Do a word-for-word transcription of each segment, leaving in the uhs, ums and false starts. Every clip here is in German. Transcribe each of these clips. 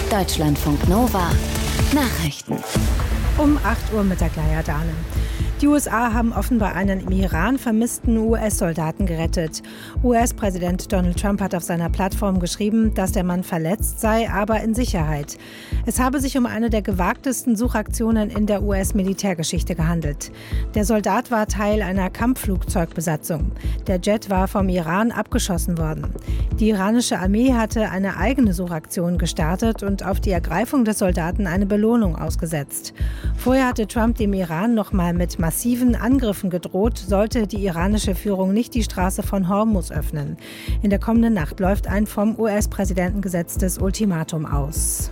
Deutschlandfunk Nova Nachrichten. Um acht Uhr mit der Gleier Dahlen. Die U S A haben offenbar einen im Iran vermissten U S-Soldaten gerettet. U S-Präsident Donald Trump hat auf seiner Plattform geschrieben, dass der Mann verletzt sei, aber in Sicherheit. Es habe sich um eine der gewagtesten Suchaktionen in der U S-Militärgeschichte gehandelt. Der Soldat war Teil einer Kampfflugzeugbesatzung. Der Jet war vom Iran abgeschossen worden. Die iranische Armee hatte eine eigene Suchaktion gestartet und auf die Ergreifung des Soldaten eine Belohnung ausgesetzt. Vorher hatte Trump dem Iran nochmal mit massiven Angriffen gedroht, sollte die iranische Führung nicht die Straße von Hormuz öffnen. In der kommenden Nacht läuft ein vom U S-Präsidenten gesetztes Ultimatum aus.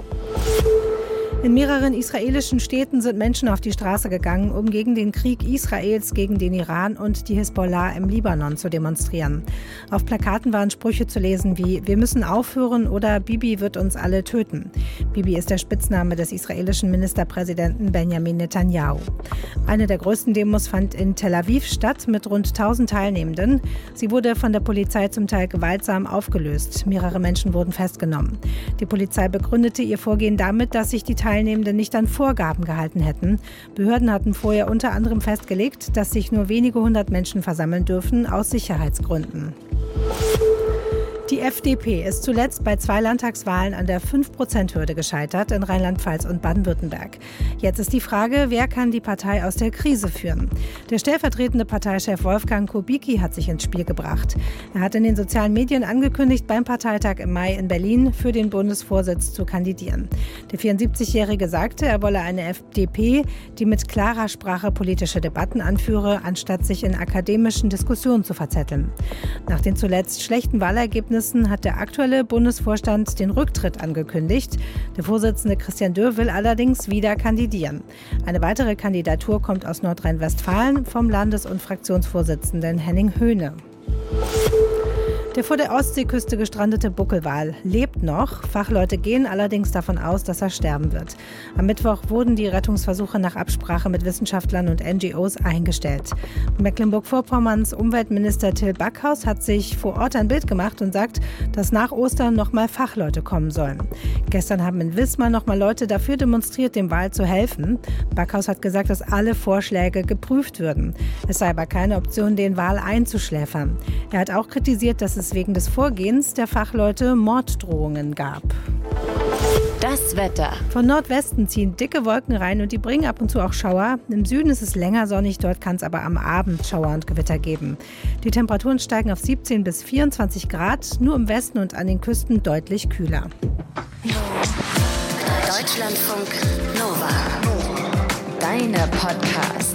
In mehreren israelischen Städten sind Menschen auf die Straße gegangen, um gegen den Krieg Israels gegen den Iran und die Hisbollah im Libanon zu demonstrieren. Auf Plakaten waren Sprüche zu lesen wie „Wir müssen aufhören" oder „Bibi wird uns alle töten". Bibi ist der Spitzname des israelischen Ministerpräsidenten Benjamin Netanyahu. Eine der größten Demos fand in Tel Aviv statt mit rund tausend Teilnehmenden. Sie wurde von der Polizei zum Teil gewaltsam aufgelöst. Mehrere Menschen wurden festgenommen. Die Polizei begründete ihr Vorgehen damit, dass sich die Teilnehmenden nicht an Vorgaben gehalten hätten. Behörden hatten vorher unter anderem festgelegt, dass sich nur wenige hundert Menschen versammeln dürfen, aus Sicherheitsgründen. Die F D P ist zuletzt bei zwei Landtagswahlen an der fünf Prozent Hürde gescheitert in Rheinland-Pfalz und Baden-Württemberg. Jetzt ist die Frage, wer kann die Partei aus der Krise führen? Der stellvertretende Parteichef Wolfgang Kubicki hat sich ins Spiel gebracht. Er hat in den sozialen Medien angekündigt, beim Parteitag im Mai in Berlin für den Bundesvorsitz zu kandidieren. Der vierundsiebzigjährige sagte, er wolle eine F D P, die mit klarer Sprache politische Debatten anführe, anstatt sich in akademischen Diskussionen zu verzetteln. Nach den zuletzt schlechten Wahlergebnissen hat der aktuelle Bundesvorstand den Rücktritt angekündigt. Der Vorsitzende Christian Dürr will allerdings wieder kandidieren. Eine weitere Kandidatur kommt aus Nordrhein-Westfalen vom Landes- und Fraktionsvorsitzenden Henning Höhne. Der vor der Ostseeküste gestrandete Buckelwal lebt noch. Fachleute gehen allerdings davon aus, dass er sterben wird. Am Mittwoch wurden die Rettungsversuche nach Absprache mit Wissenschaftlern und N G Os eingestellt. Mecklenburg-Vorpommerns Umweltminister Till Backhaus hat sich vor Ort ein Bild gemacht und sagt, dass nach Ostern nochmal Fachleute kommen sollen. Gestern haben in Wismar nochmal Leute dafür demonstriert, dem Wal zu helfen. Backhaus hat gesagt, dass alle Vorschläge geprüft würden. Es sei aber keine Option, den Wal einzuschläfern. Er hat auch kritisiert, dass es wegen des Vorgehens der Fachleute Morddrohungen gab. Das Wetter. Von Nordwesten ziehen dicke Wolken rein und die bringen ab und zu auch Schauer. Im Süden ist es länger sonnig, dort kann es aber am Abend Schauer und Gewitter geben. Die Temperaturen steigen auf siebzehn bis vierundzwanzig Grad, nur im Westen und an den Küsten deutlich kühler. Deutschlandfunk Nova. Deine Podcasts.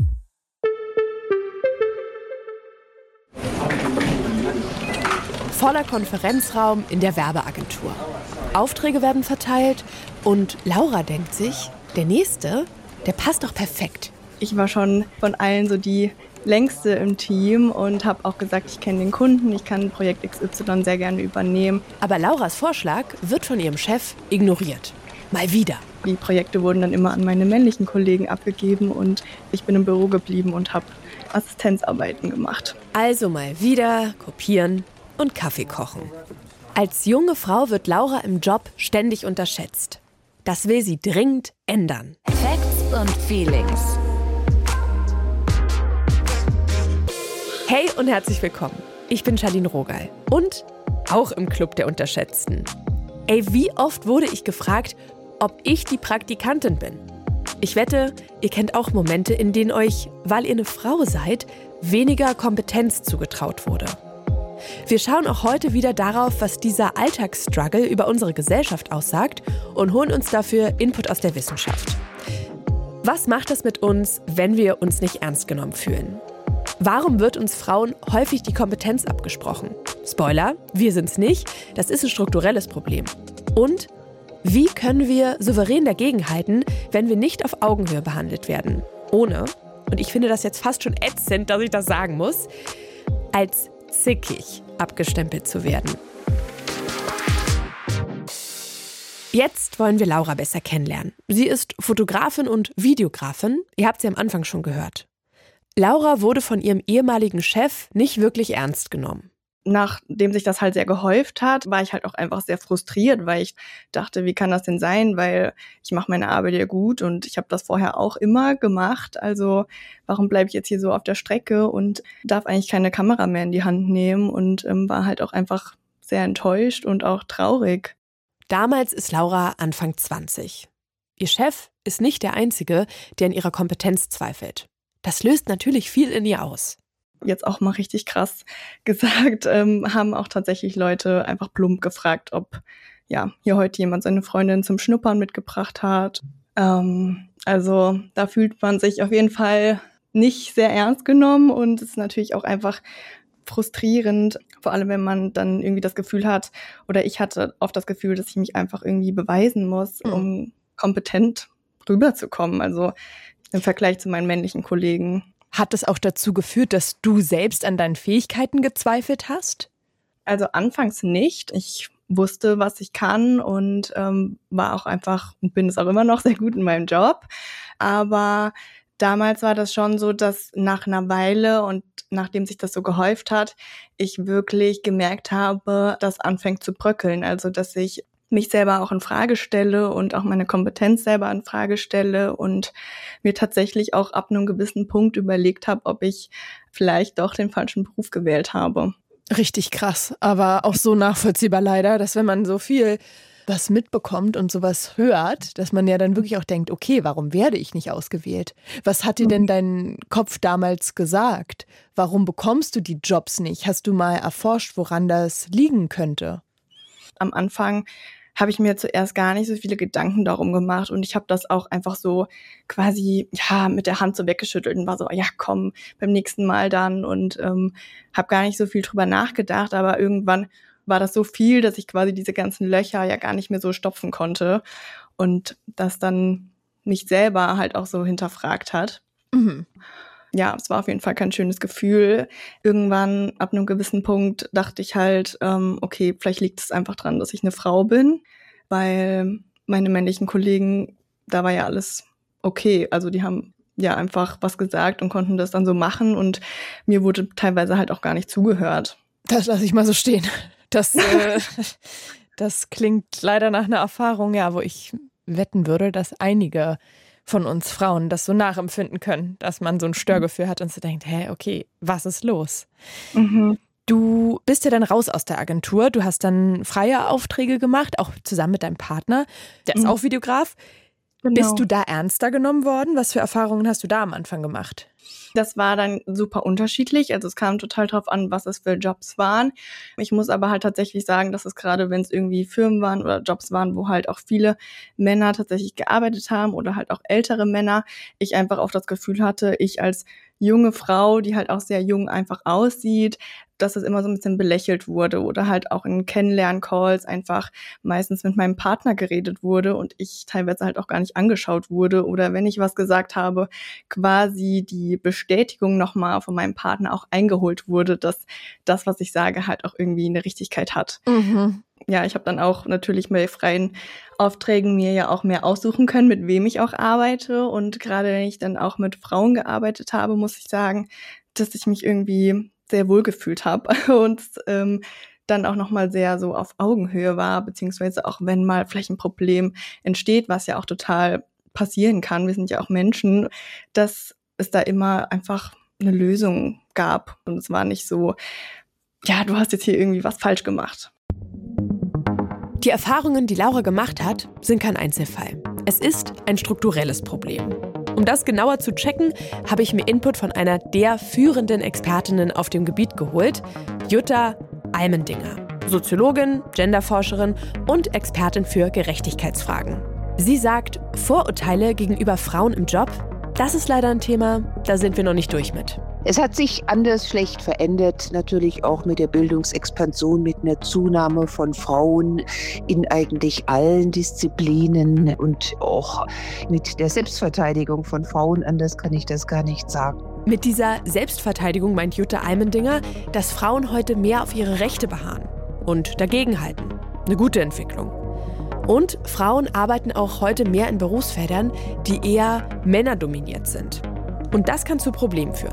Voller Konferenzraum in der Werbeagentur. Aufträge werden verteilt und Laura denkt sich, der Nächste, der passt doch perfekt. Ich war schon von allen so die längste im Team und habe auch gesagt, ich kenne den Kunden, ich kann Projekt X Y sehr gerne übernehmen. Aber Lauras Vorschlag wird von ihrem Chef ignoriert. Mal wieder. Die Projekte wurden dann immer an meine männlichen Kollegen abgegeben und ich bin im Büro geblieben und habe Assistenzarbeiten gemacht. Also mal wieder kopieren und Kaffee kochen. Als junge Frau wird Laura im Job ständig unterschätzt. Das will sie dringend ändern. Facts und Feelings. Hey und herzlich willkommen. Ich bin Charlene Rogal und auch im Club der Unterschätzten. Ey, wie oft wurde ich gefragt, ob ich die Praktikantin bin? Ich wette, ihr kennt auch Momente, in denen euch, weil ihr eine Frau seid, weniger Kompetenz zugetraut wurde. Wir schauen auch heute wieder darauf, was dieser Alltagsstruggle über unsere Gesellschaft aussagt und holen uns dafür Input aus der Wissenschaft. Was macht es mit uns, wenn wir uns nicht ernst genommen fühlen? Warum wird uns Frauen häufig die Kompetenz abgesprochen? Spoiler, wir sind's nicht, das ist ein strukturelles Problem. Und wie können wir souverän dagegenhalten, wenn wir nicht auf Augenhöhe behandelt werden? Ohne, und ich finde das jetzt fast schon ätzend, dass ich das sagen muss, als zickig abgestempelt zu werden. Jetzt wollen wir Laura besser kennenlernen. Sie ist Fotografin und Videografin. Ihr habt sie am Anfang schon gehört. Laura wurde von ihrem ehemaligen Chef nicht wirklich ernst genommen. nachdem sich das halt sehr gehäuft hat, war ich halt auch einfach sehr frustriert, weil ich dachte, wie kann das denn sein? Weil ich mache meine Arbeit ja gut und ich habe das vorher auch immer gemacht. Also warum bleibe ich jetzt hier so auf der Strecke und darf eigentlich keine Kamera mehr in die Hand nehmen? Und ähm, war halt auch einfach sehr enttäuscht und auch traurig. Damals ist Laura Anfang zwanzig. Ihr Chef ist nicht der Einzige, der an ihrer Kompetenz zweifelt. Das löst natürlich viel in ihr aus. Jetzt auch mal richtig krass gesagt, ähm, haben auch tatsächlich Leute einfach plump gefragt, ob ja hier heute jemand seine Freundin zum Schnuppern mitgebracht hat. Ähm, also da fühlt man sich auf jeden Fall nicht sehr ernst genommen und es ist natürlich auch einfach frustrierend, vor allem wenn man dann irgendwie das Gefühl hat, oder ich hatte oft das Gefühl, dass ich mich einfach irgendwie beweisen muss, mhm. um kompetent rüberzukommen, also im Vergleich zu meinen männlichen Kollegen. Hat es auch dazu geführt, dass du selbst an deinen Fähigkeiten gezweifelt hast? Also anfangs nicht. Ich wusste, was ich kann und ähm, war auch einfach und bin es auch immer noch sehr gut in meinem Job. Aber damals war das schon so, dass nach einer Weile und nachdem sich das so gehäuft hat, ich wirklich gemerkt habe, dass anfängt zu bröckeln. Also dass ich mich selber auch in Frage stelle und auch meine Kompetenz selber in Frage stelle und mir tatsächlich auch ab einem gewissen Punkt überlegt habe, ob ich vielleicht doch den falschen Beruf gewählt habe. Richtig krass, aber auch so nachvollziehbar leider, dass wenn man so viel was mitbekommt und sowas hört, dass man ja dann wirklich auch denkt, okay, warum werde ich nicht ausgewählt? Was hat dir denn dein Kopf damals gesagt? Warum bekommst du die Jobs nicht? Hast du mal erforscht, woran das liegen könnte? Am Anfang habe ich mir zuerst gar nicht so viele Gedanken darum gemacht und ich habe das auch einfach so quasi ja mit der Hand so weggeschüttelt und war so, ja komm, beim nächsten Mal dann und ähm, habe gar nicht so viel drüber nachgedacht, aber irgendwann war das so viel, dass ich quasi diese ganzen Löcher ja gar nicht mehr so stopfen konnte und das dann mich selber halt auch so hinterfragt hat. Mhm. Ja, es war auf jeden Fall kein schönes Gefühl. Irgendwann, ab einem gewissen Punkt, dachte ich halt, ähm, okay, vielleicht liegt es einfach dran, dass ich eine Frau bin, weil meine männlichen Kollegen, da war ja alles okay. Also die haben ja einfach was gesagt und konnten das dann so machen und mir wurde teilweise halt auch gar nicht zugehört. Das lasse ich mal so stehen. Das, äh, das klingt leider nach einer Erfahrung, ja, wo ich wetten würde, dass einige von uns Frauen das so nachempfinden können, dass man so ein Störgefühl hat und so denkt, hä, okay, was ist los? Mhm. Du bist ja dann raus aus der Agentur, du hast dann freie Aufträge gemacht, auch zusammen mit deinem Partner, der ist mhm. auch Videograf. Genau. Bist du da ernster genommen worden? Was für Erfahrungen hast du da am Anfang gemacht? Das war dann super unterschiedlich, also es kam total drauf an, was es für Jobs waren. Ich muss aber halt tatsächlich sagen, dass es gerade, wenn es irgendwie Firmen waren oder Jobs waren, wo halt auch viele Männer tatsächlich gearbeitet haben oder halt auch ältere Männer, ich einfach auch das Gefühl hatte, ich als junge Frau, die halt auch sehr jung einfach aussieht, dass es immer so ein bisschen belächelt wurde oder halt auch in Kennenlern-Calls einfach meistens mit meinem Partner geredet wurde und ich teilweise halt auch gar nicht angeschaut wurde oder wenn ich was gesagt habe, quasi die Bestätigung nochmal von meinem Partner auch eingeholt wurde, dass das, was ich sage, halt auch irgendwie eine Richtigkeit hat. Mhm. Ja, ich habe dann auch natürlich bei freien Aufträgen mir ja auch mehr aussuchen können, mit wem ich auch arbeite und gerade wenn ich dann auch mit Frauen gearbeitet habe, muss ich sagen, dass ich mich irgendwie sehr wohl gefühlt habe und ähm, dann auch nochmal sehr so auf Augenhöhe war, beziehungsweise auch wenn mal vielleicht ein Problem entsteht, was ja auch total passieren kann, wir sind ja auch Menschen, dass es da immer einfach eine Lösung gab und es war nicht so, ja, du hast jetzt hier irgendwie was falsch gemacht. Die Erfahrungen, die Laura gemacht hat, sind kein Einzelfall. Es ist ein strukturelles Problem. Um das genauer zu checken, habe ich mir Input von einer der führenden Expertinnen auf dem Gebiet geholt, Jutta Almendinger, Soziologin, Genderforscherin und Expertin für Gerechtigkeitsfragen. Sie sagt, Vorurteile gegenüber Frauen im Job, das ist leider ein Thema, da sind wir noch nicht durch mit. Es hat sich anders schlecht verändert, natürlich auch mit der Bildungsexpansion, mit einer Zunahme von Frauen in eigentlich allen Disziplinen und auch mit der Selbstverteidigung von Frauen, anders kann ich das gar nicht sagen. Mit dieser Selbstverteidigung meint Jutta Almendinger, dass Frauen heute mehr auf ihre Rechte beharren und dagegenhalten. Eine gute Entwicklung. Und Frauen arbeiten auch heute mehr in Berufsfeldern, die eher männerdominiert sind. Und das kann zu Problemen führen.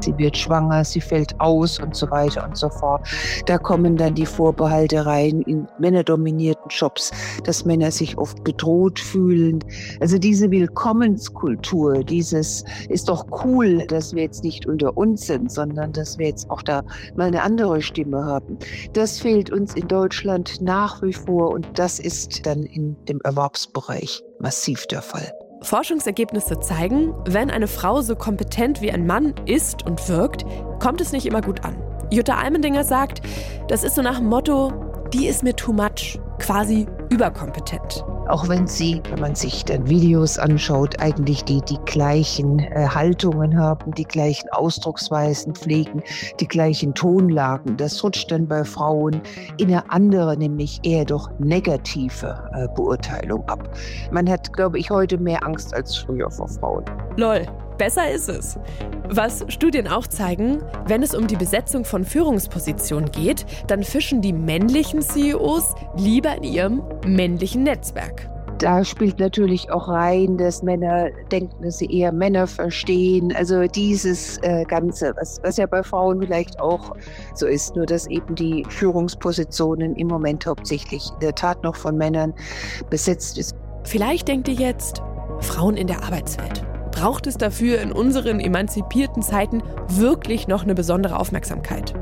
sie wird schwanger, sie fällt aus und so weiter und so fort. Da kommen dann die Vorbehalte rein in männerdominierten Jobs, dass Männer sich oft bedroht fühlen. Also diese Willkommenskultur, dieses ist doch cool, dass wir jetzt nicht unter uns sind, sondern dass wir jetzt auch da mal eine andere Stimme haben. Das fehlt uns in Deutschland nach wie vor und das ist dann in dem Erwerbsbereich massiv der Fall. Forschungsergebnisse zeigen, wenn eine Frau so kompetent wie ein Mann ist und wirkt, kommt es nicht immer gut an. Jutta Almendinger sagt, das ist so nach dem Motto, die ist mir too much, quasi überkompetent. Auch wenn sie, wenn man sich dann Videos anschaut, eigentlich die, die gleichen äh, Haltungen haben, die gleichen Ausdrucksweisen pflegen, die gleichen Tonlagen. Das rutscht dann bei Frauen in eine andere, nämlich eher doch negative äh, Beurteilung ab. Man hat, glaube ich, heute mehr Angst als früher vor Frauen. Lol, besser ist es. Was Studien auch zeigen, wenn es um die Besetzung von Führungspositionen geht, dann fischen die männlichen C E Os lieber in ihrem männlichen Netzwerk. Da spielt natürlich auch rein, dass Männer denken, dass sie eher Männer verstehen. Also dieses äh, Ganze, was, was ja bei Frauen vielleicht auch so ist, nur dass eben die Führungspositionen im Moment hauptsächlich in der Tat noch von Männern besetzt ist. Vielleicht denkt ihr jetzt, Frauen in der Arbeitswelt. Braucht es dafür in unseren emanzipierten Zeiten wirklich noch eine besondere Aufmerksamkeit?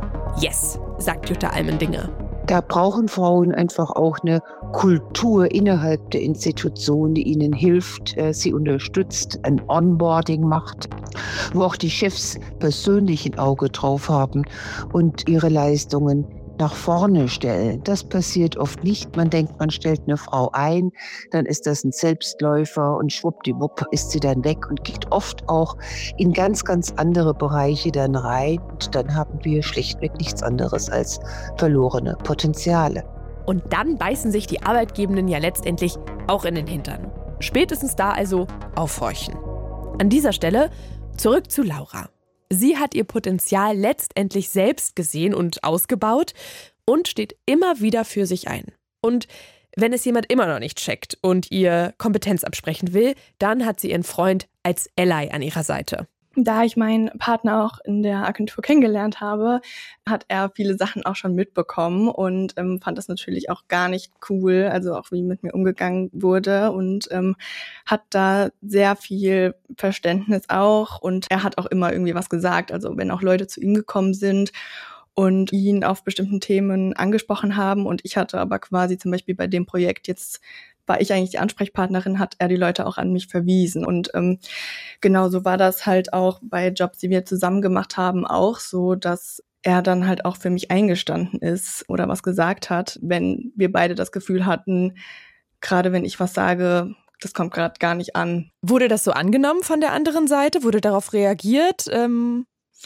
Yes, sagt Jutta Almendinger. Da brauchen Frauen einfach auch eine Kultur innerhalb der Institution, die ihnen hilft, sie unterstützt, ein Onboarding macht, wo auch die Chefs persönlich ein Auge drauf haben und ihre Leistungen nach vorne stellen. Das passiert oft nicht. Man denkt, man stellt eine Frau ein, dann ist das ein Selbstläufer und schwuppdiwupp ist sie dann weg und geht oft auch in ganz, ganz andere Bereiche dann rein. Und dann haben wir schlichtweg nichts anderes als verlorene Potenziale. Und dann beißen sich die Arbeitgebenden ja letztendlich auch in den Hintern. Spätestens da also aufhorchen. An dieser Stelle zurück zu Laura. Sie hat ihr Potenzial letztendlich selbst gesehen und ausgebaut und steht immer wieder für sich ein. Und wenn es jemand immer noch nicht checkt und ihr Kompetenz absprechen will, dann hat sie ihren Freund als Ally an ihrer Seite. Da ich meinen Partner auch in der Agentur kennengelernt habe, hat er viele Sachen auch schon mitbekommen und ähm, fand das natürlich auch gar nicht cool, also auch wie mit mir umgegangen wurde und ähm, hat da sehr viel Verständnis auch und er hat auch immer irgendwie was gesagt, also wenn auch Leute zu ihm gekommen sind und ihn auf bestimmten Themen angesprochen haben und ich hatte aber quasi zum Beispiel bei dem Projekt jetzt war ich eigentlich die Ansprechpartnerin, hat er die Leute auch an mich verwiesen. Und ähm, genau so war das halt auch bei Jobs, die wir zusammen gemacht haben, auch so, dass er dann halt auch für mich eingestanden ist oder was gesagt hat, wenn wir beide das Gefühl hatten, gerade wenn ich was sage, das kommt gerade gar nicht an. Wurde das so angenommen von der anderen Seite? Wurde darauf reagiert? Ähm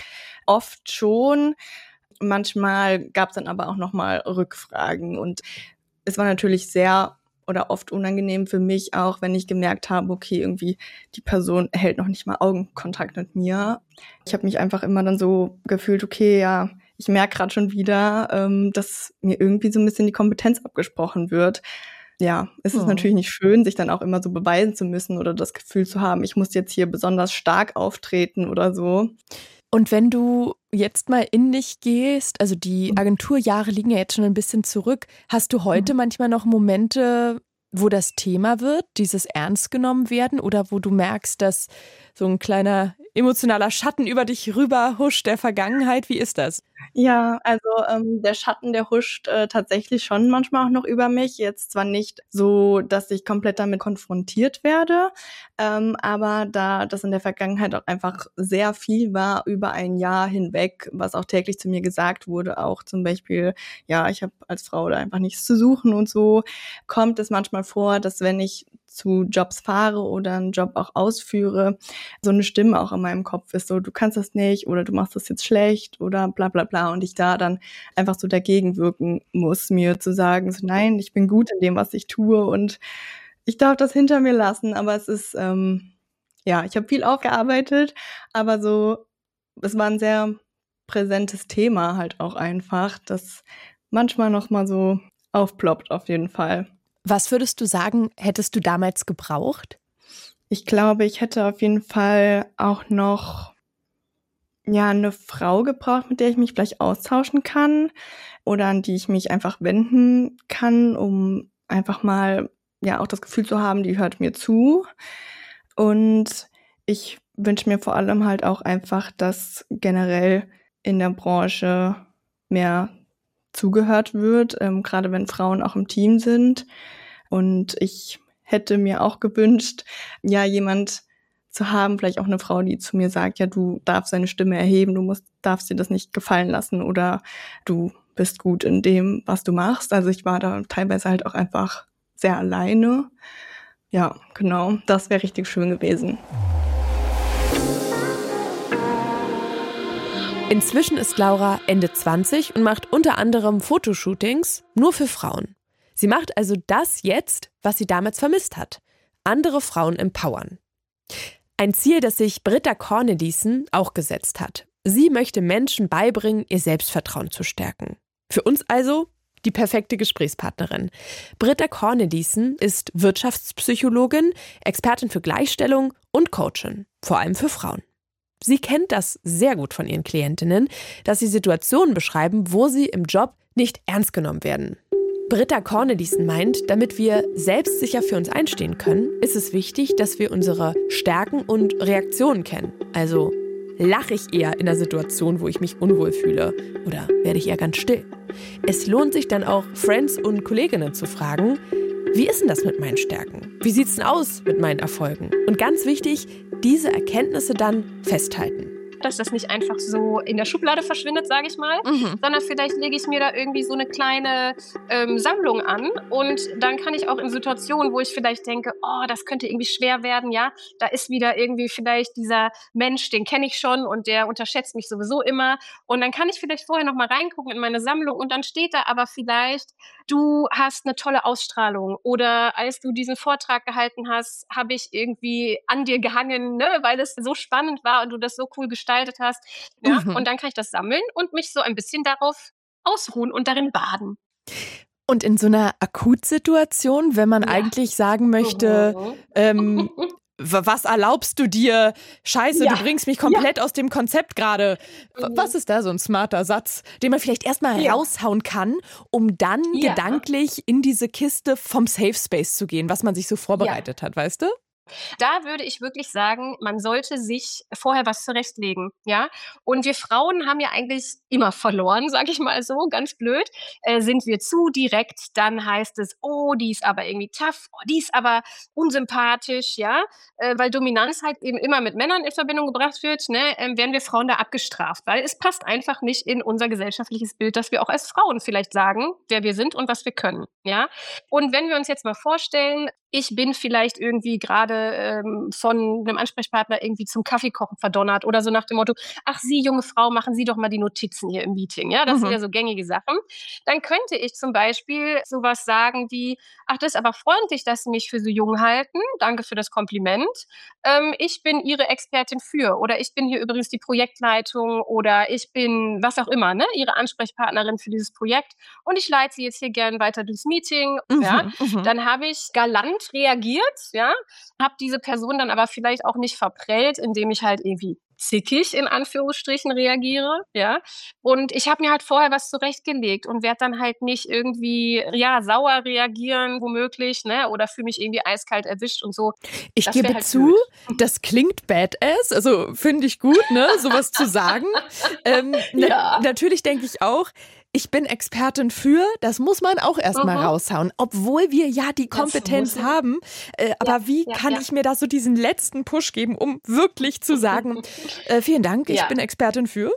Oft schon. Manchmal gab es dann aber auch nochmal Rückfragen. Und es war natürlich sehr oder oft unangenehm für mich auch, wenn ich gemerkt habe, okay, irgendwie die Person hält noch nicht mal Augenkontakt mit mir. Ich habe mich einfach immer dann so gefühlt, okay, ja, ich merke gerade schon wieder, ähm, dass mir irgendwie so ein bisschen die Kompetenz abgesprochen wird. Ja, es ist oh. natürlich nicht schön, sich dann auch immer so beweisen zu müssen oder das Gefühl zu haben, ich muss jetzt hier besonders stark auftreten oder so. Und wenn du jetzt mal in dich gehst, also die Agenturjahre liegen ja jetzt schon ein bisschen zurück, hast du heute mhm. manchmal noch Momente, wo das Thema wird, dieses ernst genommen werden oder wo du merkst, dass so ein kleiner emotionaler Schatten über dich rüber huscht der Vergangenheit? Wie ist das? Ja, also ähm, der Schatten, der huscht äh, tatsächlich schon manchmal auch noch über mich. Jetzt zwar nicht so, dass ich komplett damit konfrontiert werde, ähm, aber da das in der Vergangenheit auch einfach sehr viel war über ein Jahr hinweg, was auch täglich zu mir gesagt wurde, auch zum Beispiel, ja, ich habe als Frau da einfach nichts zu suchen und so, kommt es manchmal vor, dass wenn ich zu Jobs fahre oder einen Job auch ausführe, so eine Stimme auch in meinem Kopf ist, so du kannst das nicht oder du machst das jetzt schlecht oder bla bla bla und ich da dann einfach so dagegen wirken muss, mir zu sagen, so nein, ich bin gut in dem, was ich tue und ich darf das hinter mir lassen, aber es ist, ähm, ja, ich habe viel aufgearbeitet, aber so, es war ein sehr präsentes Thema halt auch einfach, das manchmal nochmal so aufploppt auf jeden Fall. Was würdest du sagen, hättest du damals gebraucht? Ich glaube, ich hätte auf jeden Fall auch noch ja, eine Frau gebraucht, mit der ich mich vielleicht austauschen kann oder an die ich mich einfach wenden kann, um einfach mal ja auch das Gefühl zu haben, die hört mir zu. Und ich wünsche mir vor allem halt auch einfach, dass generell in der Branche mehr zugehört wird, ähm, gerade wenn Frauen auch im Team sind. Und ich hätte mir auch gewünscht, ja, jemand zu haben, vielleicht auch eine Frau, die zu mir sagt, ja, du darfst deine Stimme erheben, du musst, darfst dir das nicht gefallen lassen oder du bist gut in dem, was du machst. Also ich war da teilweise halt auch einfach sehr alleine. Ja, genau, das wäre richtig schön gewesen. Inzwischen ist Laura Ende zwanzig und macht unter anderem Fotoshootings nur für Frauen. Sie macht also das jetzt, was sie damals vermisst hat. Andere Frauen empowern. Ein Ziel, das sich Britta Cornelissen auch gesetzt hat. Sie möchte Menschen beibringen, ihr Selbstvertrauen zu stärken. Für uns also die perfekte Gesprächspartnerin. Britta Cornelissen ist Wirtschaftspsychologin, Expertin für Gleichstellung und Coachin, vor allem für Frauen. Sie kennt das sehr gut von ihren Klientinnen, dass sie Situationen beschreiben, wo sie im Job nicht ernst genommen werden. Britta Cornelissen meint, damit wir selbstsicher für uns einstehen können, ist es wichtig, dass wir unsere Stärken und Reaktionen kennen. Also lache ich eher in einer Situation, wo ich mich unwohl fühle, oder werde ich eher ganz still? Es lohnt sich dann auch, Friends und Kolleginnen zu fragen, wie ist denn das mit meinen Stärken? Wie sieht's denn aus mit meinen Erfolgen? Und ganz wichtig, diese Erkenntnisse dann festhalten. Dass das nicht einfach so in der Schublade verschwindet, sage ich mal, mhm. sondern vielleicht lege ich mir da irgendwie so eine kleine ähm, Sammlung an und dann kann ich auch in Situationen, wo ich vielleicht denke, oh, das könnte irgendwie schwer werden, ja, da ist wieder irgendwie vielleicht dieser Mensch, den kenne ich schon und der unterschätzt mich sowieso immer und dann kann ich vielleicht vorher noch mal reingucken in meine Sammlung und dann steht da aber vielleicht, du hast eine tolle Ausstrahlung oder als du diesen Vortrag gehalten hast, habe ich irgendwie an dir gehangen, ne, weil es so spannend war und du das so cool gestaltet hast. Ja? Mhm. Und dann kann ich das sammeln und mich so ein bisschen darauf ausruhen und darin baden. Und in so einer Akutsituation, wenn man ja. eigentlich sagen möchte, mhm. ähm, was erlaubst du dir? Scheiße, ja. du bringst mich komplett ja. aus dem Konzept gerade. Mhm. Was ist da so ein smarter Satz, den man vielleicht erstmal ja. raushauen kann, um dann ja. gedanklich in diese Kiste vom Safe Space zu gehen, was man sich so vorbereitet ja. hat, weißt du? Da würde ich wirklich sagen, man sollte sich vorher was zurechtlegen, ja. Und wir Frauen haben ja eigentlich immer verloren, sag ich mal so, ganz blöd. Äh, sind wir zu direkt, dann heißt es, oh, die ist aber irgendwie tough, oh, die ist aber unsympathisch, ja. Äh, weil Dominanz halt eben immer mit Männern in Verbindung gebracht wird, ne, äh, werden wir Frauen da abgestraft, weil es passt einfach nicht in unser gesellschaftliches Bild, dass wir auch als Frauen vielleicht sagen, wer wir sind und was wir können, ja. Und wenn wir uns jetzt mal vorstellen, ich bin vielleicht irgendwie gerade ähm, von einem Ansprechpartner irgendwie zum Kaffeekochen verdonnert oder so nach dem Motto, ach Sie, junge Frau, machen Sie doch mal die Notizen hier im Meeting. Ja, das mhm. sind ja so gängige Sachen. Dann könnte ich zum Beispiel sowas sagen wie, ach, das ist aber freundlich, dass Sie mich für so jung halten. Danke für das Kompliment. Ähm, ich bin Ihre Expertin für oder ich bin hier übrigens die Projektleitung oder ich bin was auch immer, ne, Ihre Ansprechpartnerin für dieses Projekt und ich leite Sie jetzt hier gern weiter durchs Meeting. Mhm, ja, mhm. Dann habe ich galant reagiert, ja, habe diese Person dann aber vielleicht auch nicht verprellt, indem ich halt irgendwie zickig in Anführungsstrichen reagiere, ja, und ich habe mir halt vorher was zurechtgelegt und werde dann halt nicht irgendwie, ja, sauer reagieren, womöglich, ne, oder fühle mich irgendwie eiskalt erwischt und so. Ich das gebe halt zu, blöd. Das klingt badass, also finde ich gut, ne, sowas zu sagen. ähm, ja. na- natürlich denke ich auch, ich bin Expertin für, das muss man auch erstmal mhm. raushauen, obwohl wir ja die Kompetenz haben. Äh, aber ja, wie ja, kann ja. ich mir da so diesen letzten Push geben, um wirklich zu sagen, äh, vielen Dank, ich ja. bin Expertin für?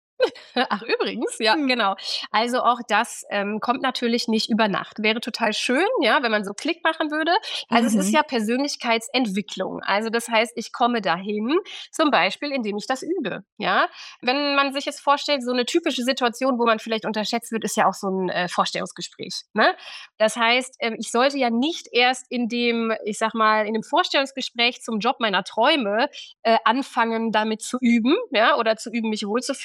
Ach, übrigens, ja, mhm. genau. Also auch das ähm, kommt natürlich nicht über Nacht. Wäre total schön, ja, wenn man so Klick machen würde. Also mhm. es ist ja Persönlichkeitsentwicklung. Also das heißt, ich komme dahin, zum Beispiel, indem ich das übe, ja. Wenn man sich jetzt vorstellt, so eine typische Situation, wo man vielleicht unterschätzt wird, ist ja auch so ein äh, Vorstellungsgespräch, ne? Das heißt, äh, ich sollte ja nicht erst in dem, ich sag mal, in dem Vorstellungsgespräch zum Job meiner Träume äh, anfangen, damit zu üben, ja, oder zu üben, mich wohlzufühlen, sondern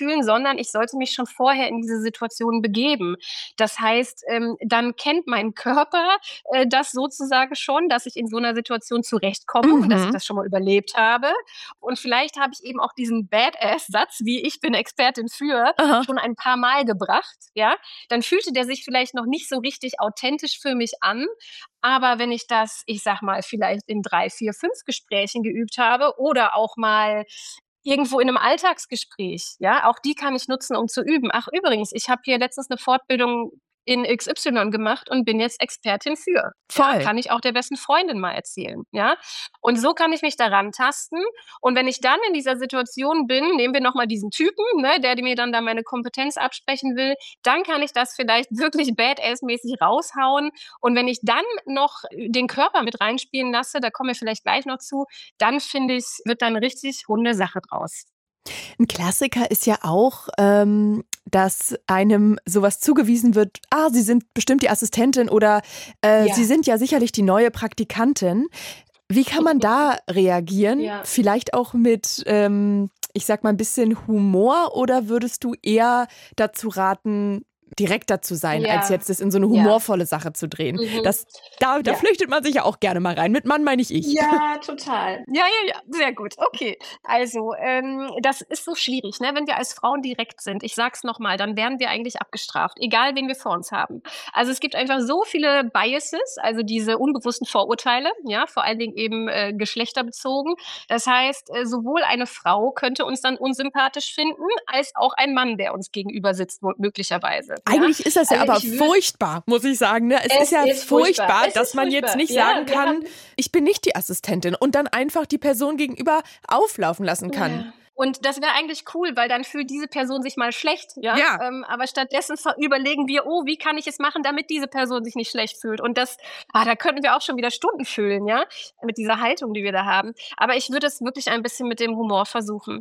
sondern ich sollte mich schon vorher in diese Situation begeben. Das heißt, ähm, dann kennt mein Körper äh, das sozusagen schon, dass ich in so einer Situation zurechtkomme, Mhm. dass ich das schon mal überlebt habe. Und vielleicht habe ich eben auch diesen Badass-Satz, wie ich bin Expertin für, Aha. schon ein paar Mal gebracht. Ja, dann fühlte der sich vielleicht noch nicht so richtig authentisch für mich an. Aber wenn ich das, ich sag mal, vielleicht in drei, vier, fünf Gesprächen geübt habe oder auch mal irgendwo in einem Alltagsgespräch, ja, auch die kann ich nutzen, um zu üben. Ach, übrigens, ich habe hier letztens eine Fortbildung in X Y gemacht und bin jetzt Expertin für. Ja, Voll. kann ich auch der besten Freundin mal erzählen, ja. Und so kann ich mich daran tasten. Und wenn ich dann in dieser Situation bin, nehmen wir nochmal diesen Typen, ne, der mir dann da meine Kompetenz absprechen will, dann kann ich das vielleicht wirklich Badass-mäßig raushauen. Und wenn ich dann noch den Körper mit reinspielen lasse, da kommen wir vielleicht gleich noch zu, dann finde ich, wird da eine richtig runde Sache draus. Ein Klassiker ist ja auch, ähm, dass einem sowas zugewiesen wird, ah, Sie sind bestimmt die Assistentin oder äh, Ja. Sie sind ja sicherlich die neue Praktikantin. Wie kann man da reagieren? Ja. Vielleicht auch mit, ähm, ich sag mal, ein bisschen Humor, oder würdest du eher dazu raten, direkter zu sein, Ja. als jetzt das in so eine humorvolle Sache zu drehen? Mhm. Das, da da Ja. flüchtet man sich ja auch gerne mal rein. Mit Mann meine ich ich. Ja, total. Ja, ja, ja, sehr gut. Okay. Also, ähm, das ist so schwierig, ne? Wenn wir als Frauen direkt sind, ich sag's nochmal, dann werden wir eigentlich abgestraft, egal wen wir vor uns haben. Also es gibt einfach so viele Biases, also diese unbewussten Vorurteile, ja, vor allen Dingen eben äh, geschlechterbezogen. Das heißt, äh, sowohl eine Frau könnte uns dann unsympathisch finden, als auch ein Mann, der uns gegenüber sitzt, wo- möglicherweise. Eigentlich ja? ist das ja Also aber ich würd- furchtbar, muss ich sagen. Ne? Es, Es ist ja ist furchtbar, furchtbar. Es dass ist man jetzt furchtbar. nicht Ja, sagen wir kann, haben- ich bin nicht die Assistentin und dann einfach die Person gegenüber auflaufen lassen kann. Ja. Und das wäre eigentlich cool, weil dann fühlt diese Person sich mal schlecht, ja. Ja. Ähm, aber stattdessen ver- überlegen wir, oh, wie kann ich es machen, damit diese Person sich nicht schlecht fühlt? Und das, ah, da könnten wir auch schon wieder Stunden füllen, ja, mit dieser Haltung, die wir da haben. Aber ich würde es wirklich ein bisschen mit dem Humor versuchen.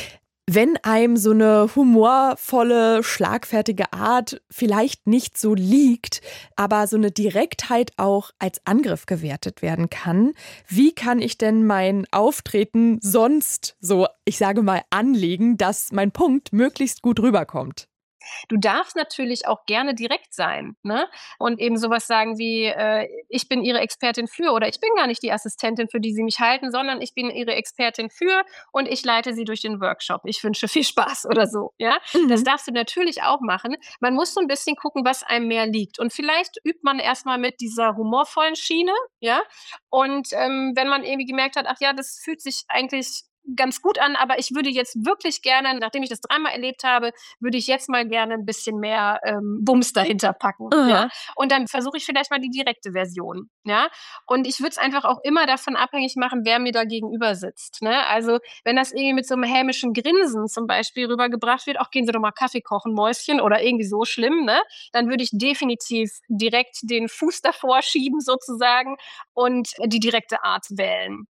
Wenn einem so eine humorvolle, schlagfertige Art vielleicht nicht so liegt, aber so eine Direktheit auch als Angriff gewertet werden kann, wie kann ich denn mein Auftreten sonst so, ich sage mal, anlegen, dass mein Punkt möglichst gut rüberkommt? Du darfst natürlich auch gerne direkt sein, ne? Und eben sowas sagen wie, äh, ich bin Ihre Expertin für, oder ich bin gar nicht die Assistentin, für die Sie mich halten, sondern ich bin Ihre Expertin für und ich leite Sie durch den Workshop. Ich wünsche viel Spaß oder so, ja? Das darfst du natürlich auch machen. Man muss so ein bisschen gucken, was einem mehr liegt. Und vielleicht übt man erstmal mit dieser humorvollen Schiene, ja? Und ähm, wenn man irgendwie gemerkt hat, ach ja, das fühlt sich eigentlich ganz gut an, aber ich würde jetzt wirklich gerne, nachdem ich das dreimal erlebt habe, würde ich jetzt mal gerne ein bisschen mehr ähm, Bums dahinter packen. Aha. Ja? Und dann versuche ich vielleicht mal die direkte Version. Ja? Und ich würde es einfach auch immer davon abhängig machen, wer mir da gegenüber sitzt. Ne? Also wenn das irgendwie mit so einem hämischen Grinsen zum Beispiel rübergebracht wird, auch gehen Sie doch mal Kaffee kochen, Mäuschen, oder irgendwie so schlimm, ne? Dann würde ich definitiv direkt den Fuß davor schieben sozusagen und die direkte Art wählen.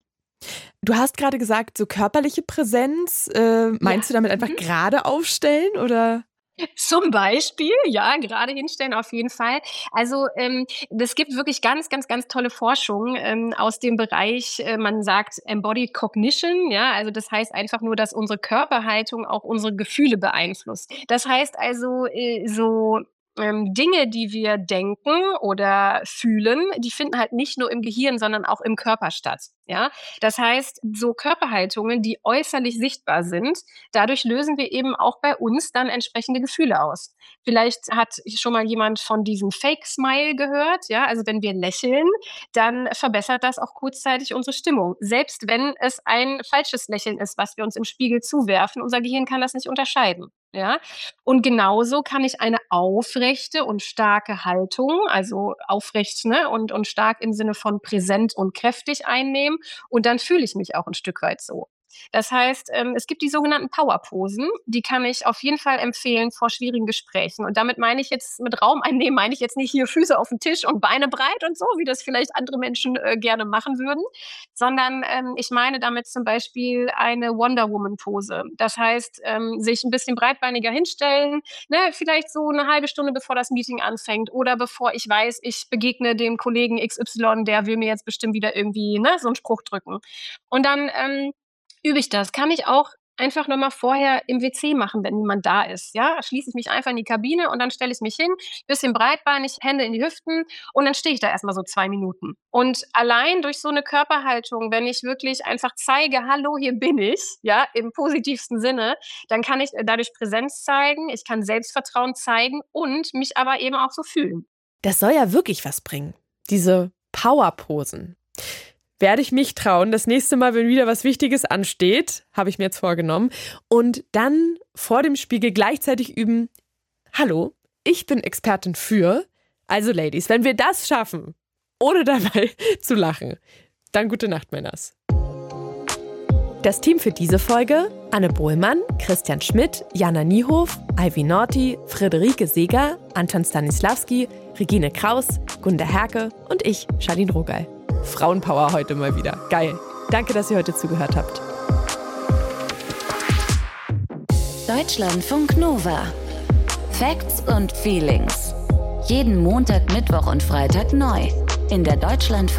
Du hast gerade gesagt, so körperliche Präsenz, äh, meinst Ja. du damit einfach Mhm. gerade aufstellen oder? Zum Beispiel, ja, gerade hinstellen auf jeden Fall. Also ähm, es gibt wirklich ganz, ganz, ganz tolle Forschung ähm, aus dem Bereich, äh, man sagt Embodied Cognition, ja, also das heißt einfach nur, dass unsere Körperhaltung auch unsere Gefühle beeinflusst. Das heißt also äh, so ähm, Dinge, die wir denken oder fühlen, die finden halt nicht nur im Gehirn, sondern auch im Körper statt. Ja, das heißt, so Körperhaltungen, die äußerlich sichtbar sind, dadurch lösen wir eben auch bei uns dann entsprechende Gefühle aus. Vielleicht hat schon mal jemand von diesem Fake Smile gehört, ja, also wenn wir lächeln, dann verbessert das auch kurzzeitig unsere Stimmung. Selbst wenn es ein falsches Lächeln ist, was wir uns im Spiegel zuwerfen, unser Gehirn kann das nicht unterscheiden. Ja, und genauso kann ich eine aufrechte und starke Haltung, also aufrecht, ne, und, und stark im Sinne von präsent und kräftig einnehmen, und dann fühle ich mich auch ein Stück weit so. Das heißt, ähm, es gibt die sogenannten Powerposen, die kann ich auf jeden Fall empfehlen vor schwierigen Gesprächen. Und damit meine ich jetzt, mit Raum einnehmen, meine ich jetzt nicht hier Füße auf den Tisch und Beine breit und so, wie das vielleicht andere Menschen äh, gerne machen würden, sondern ähm, ich meine damit zum Beispiel eine Wonder Woman Pose. Das heißt, ähm, sich ein bisschen breitbeiniger hinstellen, ne, vielleicht so eine halbe Stunde bevor das Meeting anfängt oder bevor ich weiß, ich begegne dem Kollegen X Y, der will mir jetzt bestimmt wieder irgendwie, ne, so einen Spruch drücken. Und dann ähm, übe ich das. Kann ich auch einfach nochmal vorher im W C machen, wenn niemand da ist. Ja, schließe ich mich einfach in die Kabine und dann stelle ich mich hin, bisschen breitbeinig, Hände in die Hüften und dann stehe ich da erstmal so zwei Minuten. Und allein durch so eine Körperhaltung, wenn ich wirklich einfach zeige, hallo, hier bin ich, ja, im positivsten Sinne, dann kann ich dadurch Präsenz zeigen, ich kann Selbstvertrauen zeigen und mich aber eben auch so fühlen. Das soll ja wirklich was bringen, diese Powerposen. Werde ich mich trauen, das nächste Mal, wenn wieder was Wichtiges ansteht, habe ich mir jetzt vorgenommen, und dann vor dem Spiegel gleichzeitig üben, hallo, ich bin Expertin für, also Ladies, wenn wir das schaffen, ohne dabei zu lachen, dann gute Nacht, Männers. Das Team für diese Folge: Anne Bohlmann, Christian Schmidt, Jana Niehof, Ivy Norti, Friederike Seeger, Anton Stanislawski, Regine Kraus, Gunda Herke und ich, Charlene Rogal. Frauenpower heute mal wieder. Geil. Danke, dass ihr heute zugehört habt. Deutschlandfunk Nova. Facts und Feelings. Jeden Montag, Mittwoch und Freitag neu. In der Deutschlandfunk